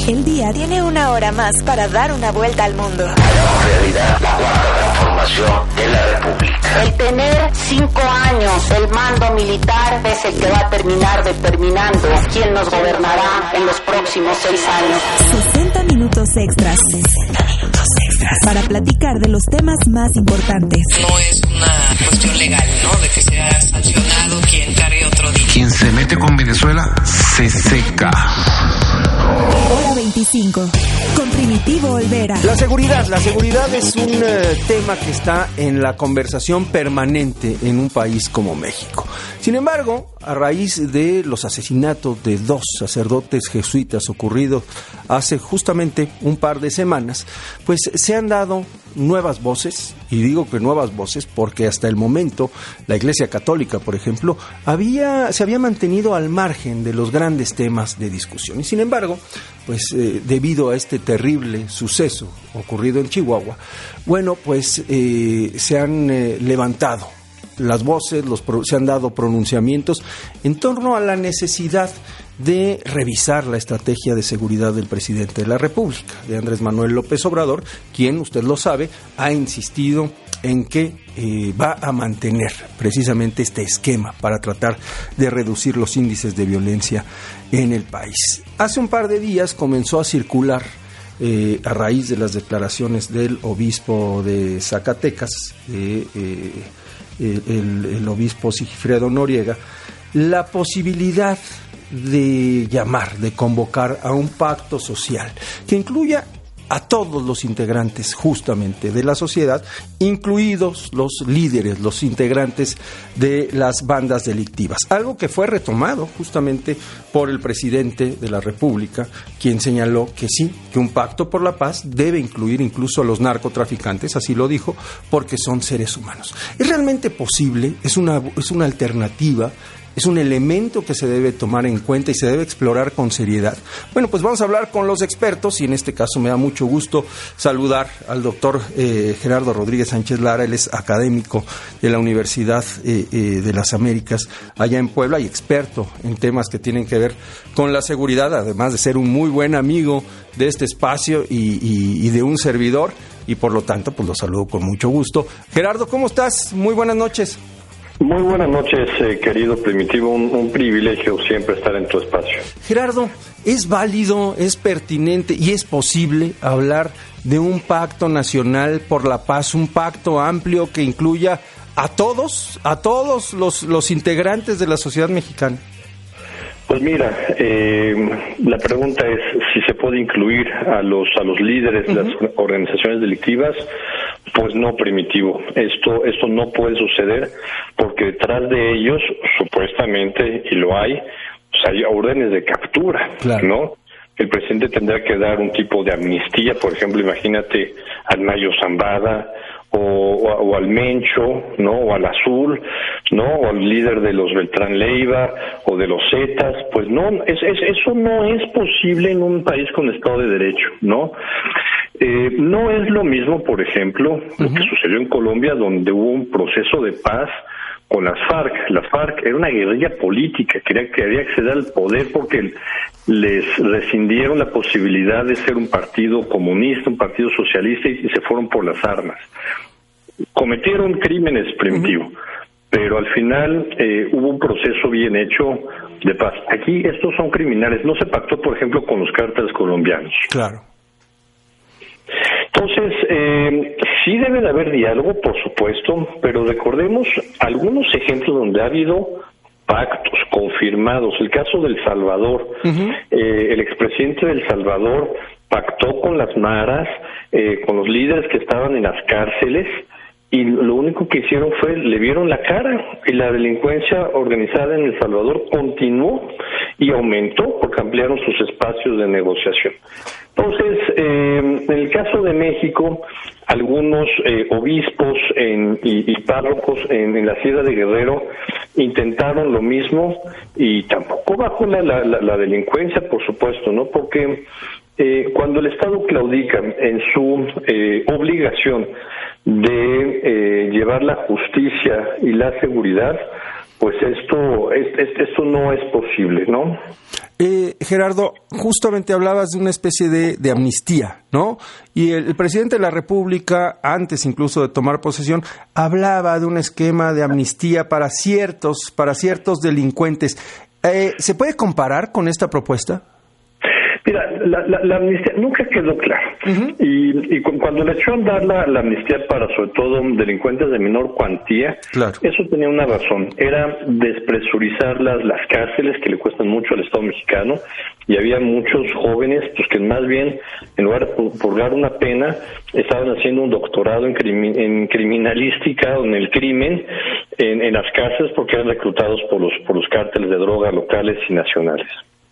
El día tiene una hora más para dar una vuelta al mundo. Hagamos realidad la cuarta transformación de la República. El tener 5 años el mando militar es el que va a terminar determinando quién nos gobernará en los próximos 6 años. 60 minutos extras. 60 minutos extras. Para platicar de los temas más importantes. No es una cuestión legal, ¿no? De que sea sancionado quien cargue otro día. Quien se mete con Venezuela se seca. Hora 25. Con Primitivo Olvera. La seguridad es un tema que está en la conversación permanente en un país como México. Sin embargo, a raíz de los asesinatos de 2 sacerdotes jesuitas ocurridos hace justamente un par de semanas, pues se han dado nuevas voces, y digo que nuevas voces porque hasta el momento la Iglesia Católica, por ejemplo, se había mantenido al margen de los grandes temas de discusión. Y sin embargo, pues debido a este terrible suceso ocurrido en Chihuahua, bueno, pues se han levantado las voces, se han dado pronunciamientos en torno a la necesidad de revisar la estrategia de seguridad del presidente de la República, de Andrés Manuel López Obrador, quien, usted lo sabe, ha insistido en que va a mantener precisamente este esquema para tratar de reducir los índices de violencia en el país. Hace un par de días comenzó a circular, a raíz de las declaraciones del obispo de Zacatecas, el obispo Sigifredo Noriega, la posibilidad de convocar a un pacto social que incluya a todos los integrantes justamente de la sociedad, incluidos los líderes, los integrantes de las bandas delictivas. Algo que fue retomado justamente por el presidente de la República, quien señaló que sí, que un pacto por la paz debe incluir incluso a los narcotraficantes, así lo dijo, porque son seres humanos. ¿Es realmente posible? ¿Es una alternativa? ¿Es un elemento que se debe tomar en cuenta y se debe explorar con seriedad? Bueno, pues vamos a hablar con los expertos y en este caso me da mucho gusto saludar al doctor Gerardo Rodríguez Sánchez Lara. Él es académico de la Universidad de las Américas allá en Puebla y experto en temas que tienen que ver con la seguridad, además de ser un muy buen amigo de este espacio y de un servidor, y por lo tanto pues lo saludo con mucho gusto. Gerardo, ¿cómo estás? Muy buenas noches. Muy buenas noches, querido Primitivo, un privilegio siempre estar en tu espacio. Gerardo, ¿es válido, es pertinente y es posible hablar de un pacto nacional por la paz, un pacto amplio que incluya a todos los integrantes de la sociedad mexicana? Pues mira, la pregunta es si se puede incluir a los líderes de las organizaciones delictivas. Pues no, Primitivo. Esto no puede suceder porque detrás de ellos, supuestamente, y lo hay, pues hay órdenes de captura, claro, ¿no? El presidente tendrá que dar un tipo de amnistía, por ejemplo, imagínate al Mayo Zambada o al Mencho, ¿no? O al Azul, ¿no? O al líder de los Beltrán Leiva o de los Zetas. Pues no, eso no es posible en un país con Estado de Derecho, ¿no? No es lo mismo, por ejemplo, lo que sucedió en Colombia, donde hubo un proceso de paz con las FARC. La FARC era una guerrilla política, quería acceder al poder porque les rescindieron la posibilidad de ser un partido comunista, un partido socialista, y se fueron por las armas. Cometieron crímenes, Primitivo, pero al final hubo un proceso bien hecho de paz. Aquí estos son criminales. No se pactó, por ejemplo, con los cárteles colombianos. Claro. Entonces, sí debe de haber diálogo, por supuesto, pero recordemos algunos ejemplos donde ha habido pactos confirmados. El caso del Salvador, el expresidente del Salvador pactó con las maras, con los líderes que estaban en las cárceles, y lo único que hicieron fue, le vieron la cara, y la delincuencia organizada en El Salvador continuó y aumentó porque ampliaron sus espacios de negociación. Entonces, en el caso de México, algunos obispos y párrocos en la Sierra de Guerrero intentaron lo mismo y tampoco bajó la delincuencia, por supuesto, ¿no? Porque cuando el Estado claudica en su obligación de llevar la justicia y la seguridad, pues esto no es posible, ¿no? Gerardo, justamente hablabas de una especie de amnistía, ¿no? Y el presidente de la República, antes incluso de tomar posesión, hablaba de un esquema de amnistía para ciertos delincuentes. ¿Se puede comparar con esta propuesta? Mira, la amnistía nunca quedó clara. Uh-huh. Y cuando le echó a andar la amnistía para, sobre todo, delincuentes de menor cuantía, claro, eso tenía una razón. Era despresurizar las cárceles, que le cuestan mucho al Estado mexicano, y había muchos jóvenes pues que más bien, en lugar de purgar una pena, estaban haciendo un doctorado en criminalística o en el crimen en las cárceles, porque eran reclutados por los cárteles de droga locales y nacionales.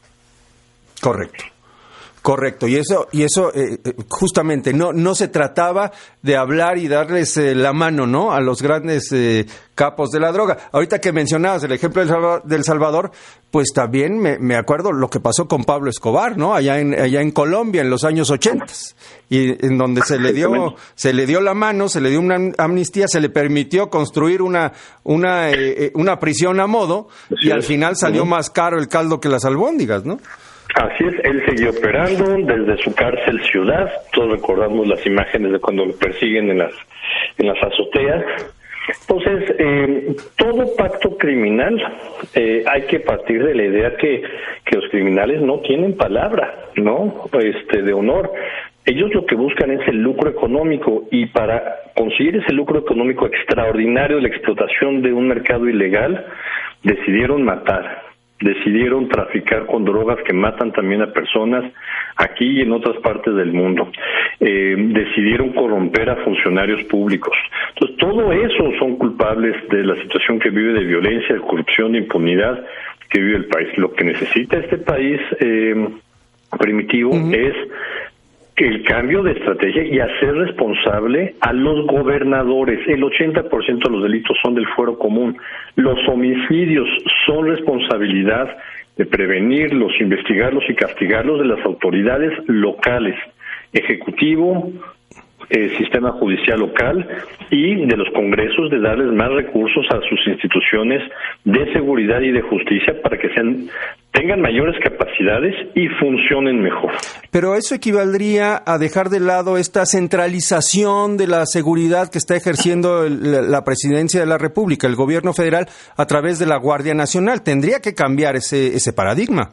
Correcto, y eso justamente no se trataba de hablar y darles la mano, ¿no?, a los grandes capos de la droga. Ahorita que mencionabas el ejemplo del Salvador, pues también me acuerdo lo que pasó con Pablo Escobar, ¿no?, allá en Colombia en los años 80, y en donde se le dio la mano, se le dio una amnistía, se le permitió construir una prisión a modo, y al final salió más caro el caldo que las albóndigas, ¿no? Así es, él siguió operando desde su cárcel ciudad. Todos recordamos las imágenes de cuando lo persiguen en las azoteas. Entonces, todo pacto criminal hay que partir de la idea que los criminales no tienen palabra, ¿no?, de honor. Ellos lo que buscan es el lucro económico, y para conseguir ese lucro económico extraordinario de la explotación de un mercado ilegal, decidieron matar. Decidieron traficar con drogas que matan también a personas aquí y en otras partes del mundo. Decidieron corromper a funcionarios públicos. Entonces, todo eso son culpables de la situación que vive de violencia, de corrupción, de impunidad que vive el país. Lo que necesita este país primitivo es el cambio de estrategia y hacer responsable a los gobernadores. El 80% de los delitos son del fuero común. Los homicidios son responsabilidad de prevenirlos, investigarlos y castigarlos de las autoridades locales, ejecutivo, sistema judicial local y de los congresos, de darles más recursos a sus instituciones de seguridad y de justicia para que tengan mayores capacidades y funcionen mejor. Pero eso equivaldría a dejar de lado esta centralización de la seguridad que está ejerciendo la Presidencia de la República, el Gobierno federal, a través de la Guardia Nacional. Tendría que cambiar ese paradigma.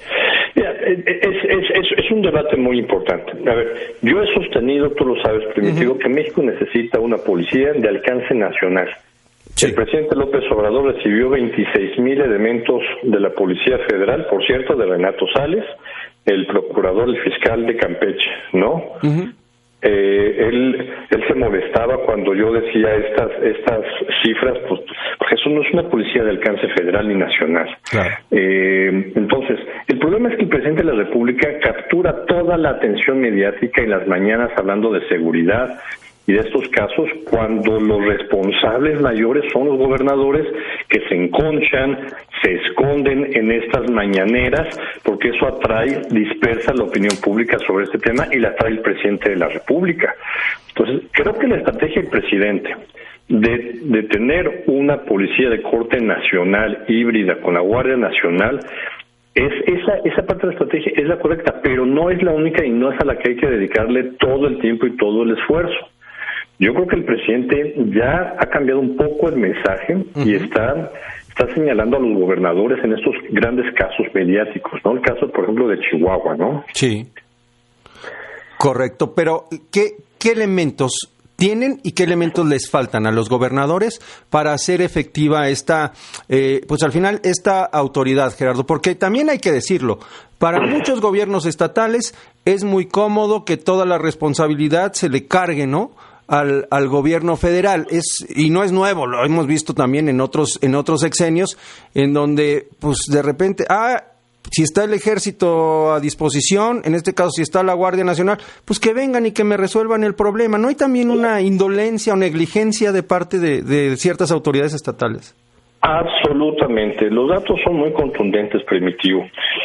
Es un debate muy importante. A ver, yo he sostenido, tú lo sabes, Primitivo, que México necesita una policía de alcance nacional. Sí. El presidente López Obrador recibió 26,000 elementos de la Policía Federal, por cierto, de Renato Sales, el procurador, el fiscal de Campeche, ¿no? Uh-huh. Él se molestaba cuando yo decía estas cifras, pues, porque eso no es una policía de alcance federal ni nacional. Claro. Entonces, el problema es que el presidente de la República captura toda la atención mediática en las mañanas hablando de seguridad y de estos casos, cuando los responsables mayores son los gobernadores, que se enconchan, se esconden en estas mañaneras, porque eso dispersa la opinión pública sobre este tema y la trae el presidente de la República. Entonces, creo que la estrategia del presidente de tener una policía de corte nacional híbrida con la Guardia Nacional, esa parte de la estrategia es la correcta, pero no es la única y no es a la que hay que dedicarle todo el tiempo y todo el esfuerzo. Yo creo que el presidente ya ha cambiado un poco el mensaje y está señalando a los gobernadores en estos grandes casos mediáticos, ¿no? El caso, por ejemplo, de Chihuahua, ¿no? Sí. Correcto, pero ¿qué elementos tienen y qué elementos les faltan a los gobernadores para hacer efectiva esta, pues al final, esta autoridad, Gerardo? Porque también hay que decirlo, para muchos gobiernos estatales es muy cómodo que toda la responsabilidad se le cargue, ¿no?, al gobierno federal. Y no es nuevo, lo hemos visto también en otros sexenios, en donde pues de repente si está el ejército a disposición, en este caso si está la Guardia Nacional, pues que vengan y que me resuelvan el problema. ¿No hay también una indolencia o negligencia de parte de ciertas autoridades estatales? Absolutamente. Los datos son muy contundentes, Primitivo.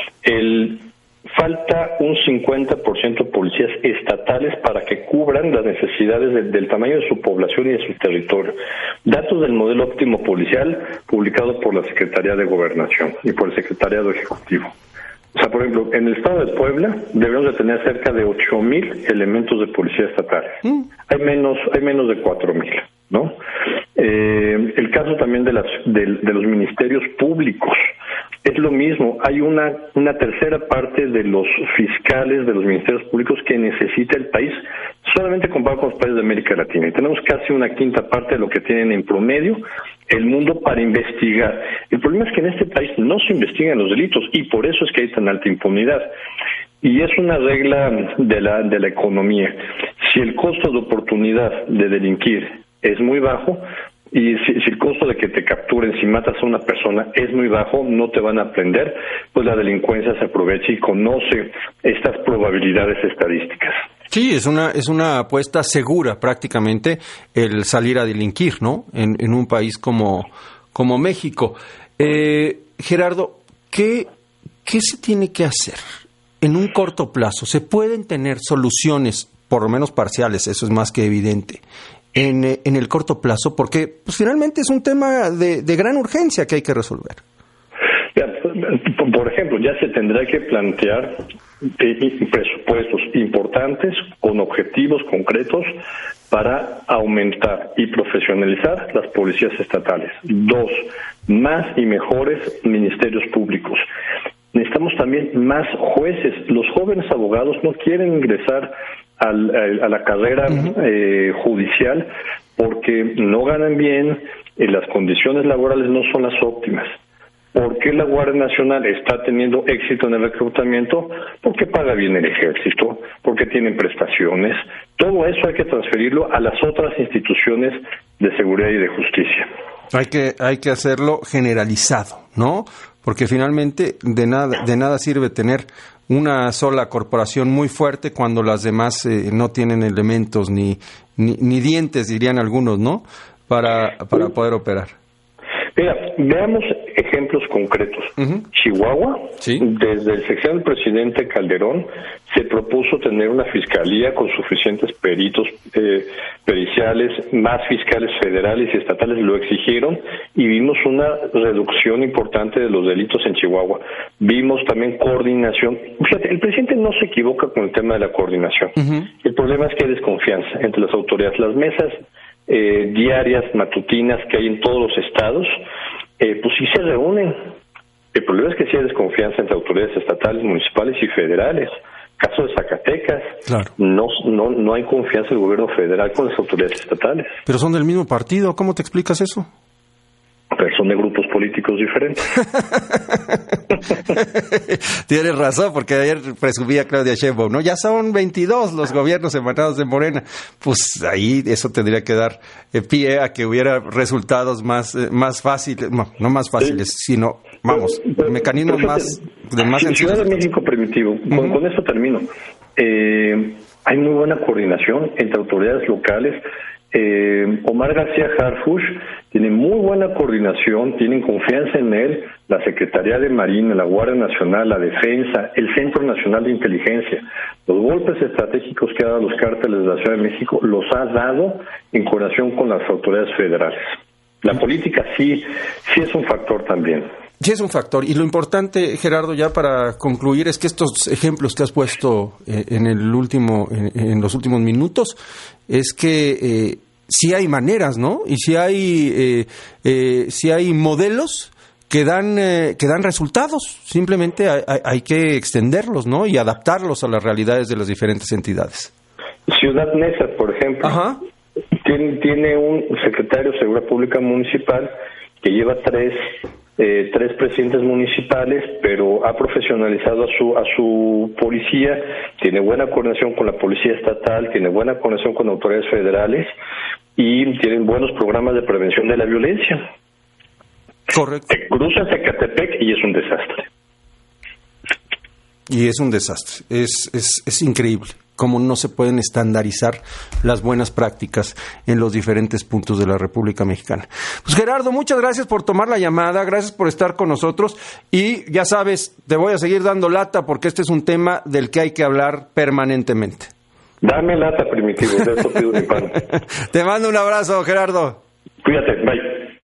Falta un 50% de policías estatales para que cubran las necesidades del tamaño de su población y de su territorio. Datos del modelo óptimo policial publicado por la Secretaría de Gobernación y por el Secretariado Ejecutivo. O sea, por ejemplo, en el estado de Puebla debemos de tener cerca de 8,000 elementos de policía estatales. Hay menos de 4,000, ¿no? El caso también de los ministerios públicos es lo mismo. Hay una tercera parte de los fiscales de los ministerios públicos que necesita el país, solamente comparado con los países de América Latina. Y tenemos casi una quinta parte de lo que tienen en promedio el mundo para investigar. El problema es que en este país no se investigan los delitos y por eso es que hay tan alta impunidad. Y es una regla de la economía. Si el costo de oportunidad de delinquir es muy bajo, y si el costo de que te capturen si matas a una persona es muy bajo, no te van a prender, pues la delincuencia se aprovecha y conoce estas probabilidades estadísticas. Sí, es una apuesta segura prácticamente el salir a delinquir, ¿no? En un país como México. Gerardo, ¿qué se tiene que hacer en un corto plazo? ¿Se pueden tener soluciones, por lo menos parciales, eso es más que evidente, en el corto plazo? Porque pues, finalmente es un tema de gran urgencia que hay que resolver. Por ejemplo, ya se tendrá que plantear presupuestos importantes con objetivos concretos para aumentar y profesionalizar las policías estatales. 2, más y mejores ministerios públicos. Necesitamos también más jueces. Los jóvenes abogados no quieren ingresar a la carrera judicial porque no ganan bien, las condiciones laborales no son las óptimas. ¿Por qué la Guardia Nacional está teniendo éxito en el reclutamiento? Porque paga bien el ejército, porque tienen prestaciones. Todo eso hay que transferirlo a las otras instituciones de seguridad y de justicia. Hay que hacerlo generalizado, ¿no? Porque finalmente de nada sirve tener una sola corporación muy fuerte cuando las demás no tienen elementos ni dientes, dirían algunos, ¿no? Para poder operar. Mira, veamos ejemplos concretos. Chihuahua, ¿sí? Desde el sexenio del presidente Calderón, se propuso tener una fiscalía con suficientes peritos periciales, más fiscales federales y estatales lo exigieron, y vimos una reducción importante de los delitos en Chihuahua. Vimos también coordinación. Fíjate, el presidente no se equivoca con el tema de la coordinación. El problema es que hay desconfianza entre las autoridades. Las mesas diarias, matutinas que hay en todos los estados, pues sí se reúnen. El problema es que sí hay desconfianza entre autoridades estatales, municipales y federales. Caso de Zacatecas, claro. No hay confianza del gobierno federal con las autoridades estatales. Pero son del mismo partido, ¿cómo te explicas eso? Pero son de grupos políticos diferentes. Tienes razón, porque ayer presumía Claudia Sheinbaum, ¿no? Ya son 22 los gobiernos emanados de Morena. Pues ahí eso tendría que dar pie a que hubiera resultados más fáciles, no más fáciles, sino, mecanismos más sencillos. Ciudad de México primitivo, con esto termino. Hay muy buena coordinación entre autoridades locales. Omar García Harfuch tiene muy buena coordinación, tienen confianza en él, la Secretaría de Marina, la Guardia Nacional, la Defensa, el Centro Nacional de Inteligencia. Los golpes estratégicos que ha dado los cárteles de la Ciudad de México los ha dado en coordinación con las autoridades federales. La política sí es un factor también. Sí es un factor, y lo importante, Gerardo, ya para concluir, es que estos ejemplos que has puesto en los últimos minutos, es que sí hay maneras, ¿no? Y sí hay modelos que dan resultados. Simplemente hay que extenderlos, ¿no? Y adaptarlos a las realidades de las diferentes entidades. Ciudad Neza, por ejemplo, tiene un secretario de Seguridad Pública Municipal que lleva tres presidentes municipales, pero ha profesionalizado a su policía, tiene buena coordinación con la policía estatal, tiene buena coordinación con autoridades federales y tienen buenos programas de prevención de la violencia. Correcto. Te cruzas Ecatepec y es un desastre. Y es un desastre. Es increíble cómo no se pueden estandarizar las buenas prácticas en los diferentes puntos de la República Mexicana. Pues Gerardo, muchas gracias por tomar la llamada, gracias por estar con nosotros y ya sabes, te voy a seguir dando lata porque este es un tema del que hay que hablar permanentemente. Dame lata, Primitivo, de eso pido mi pan. Te mando un abrazo, Gerardo. Cuídate, bye.